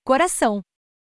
coração.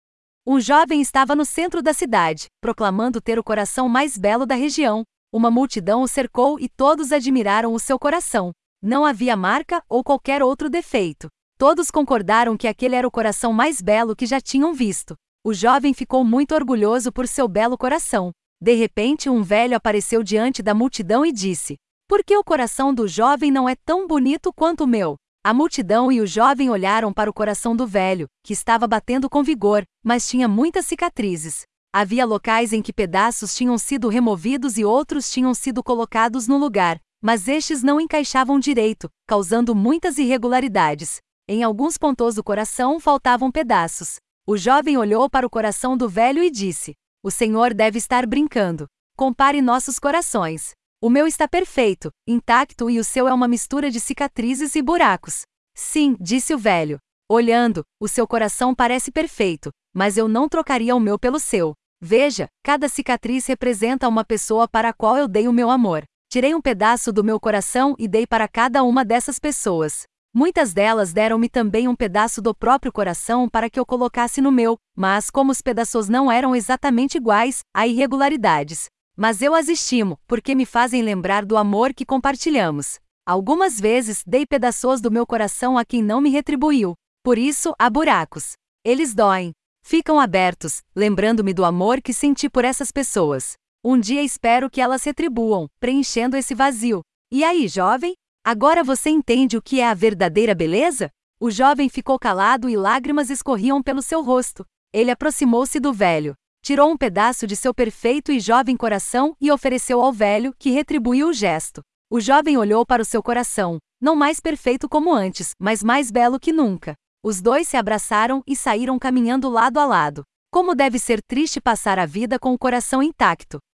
Um jovem estava no centro da cidade, proclamando ter o coração mais belo da região. Uma multidão o cercou e todos admiraram o seu coração. Não havia marca ou qualquer outro defeito. Todos concordaram que aquele era o coração mais belo que já tinham visto. O jovem ficou muito orgulhoso por seu belo coração. De repente, um velho apareceu diante da multidão e disse: "Por que o coração do jovem não é tão bonito quanto o meu?" A multidão e o jovem olharam para o coração do velho, que estava batendo com vigor, mas tinha muitas cicatrizes. Havia locais em que pedaços tinham sido removidos e outros tinham sido colocados no lugar, mas estes não encaixavam direito, causando muitas irregularidades. Em alguns pontos do coração faltavam pedaços. O jovem olhou para o coração do velho e disse: "O senhor deve estar brincando. Compare nossos corações. O meu está perfeito, intacto e o seu é uma mistura de cicatrizes e buracos." "Sim", disse o velho. "Olhando, o seu coração parece perfeito, mas eu não trocaria o meu pelo seu. Veja, cada cicatriz representa uma pessoa para a qual eu dei o meu amor. Tirei um pedaço do meu coração e dei para cada uma dessas pessoas. Muitas delas deram-me também um pedaço do próprio coração para que eu colocasse no meu, mas como os pedaços não eram exatamente iguais, há irregularidades. Mas eu as estimo, porque me fazem lembrar do amor que compartilhamos. Algumas vezes dei pedaços do meu coração a quem não me retribuiu. Por isso, há buracos. Eles doem. Ficam abertos, lembrando-me do amor que senti por essas pessoas. Um dia espero que elas retribuam, preenchendo esse vazio. E aí, jovem? Agora você entende o que é a verdadeira beleza?" O jovem ficou calado e lágrimas escorriam pelo seu rosto. Ele aproximou-se do velho. Tirou um pedaço de seu perfeito e jovem coração e ofereceu ao velho, que retribuiu o gesto. O jovem olhou para o seu coração, não mais perfeito como antes, mas mais belo que nunca. Os dois se abraçaram e saíram caminhando lado a lado. Como deve ser triste passar a vida com o coração intacto.